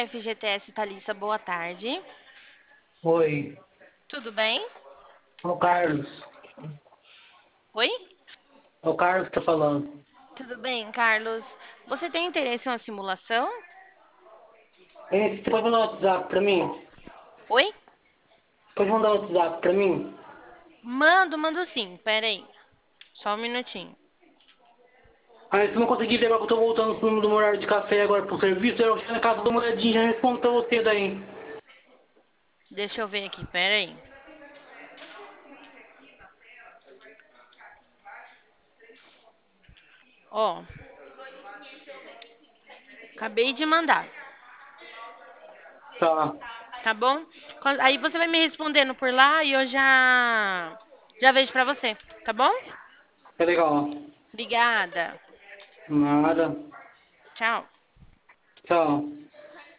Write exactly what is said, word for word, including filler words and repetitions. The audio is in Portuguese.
F G T S Thalissa, boa tarde. Oi, Tudo bem? é o Carlos. Oi? É o Carlos que tá falando. Tudo bem, Carlos? Você tem interesse em uma simulação? Ei, você pode mandar um WhatsApp pra mim? Oi? Pode mandar um WhatsApp pra mim? Mando, mando sim. Pera aí. Só um minutinho. Aí se eu não conseguir ver agora que eu tô voltando pro do meu horário de café agora pro serviço, eu chego na casa, dou uma olhadinha e já respondo pra você daí. Deixa eu ver aqui, pera aí. Ó, acabei de mandar, Tá, tá bom? Quando- Aí você vai me respondendo por lá e eu já já vejo pra você, tá bom? é legal. Obrigada. Nada. Tchau. Tchau.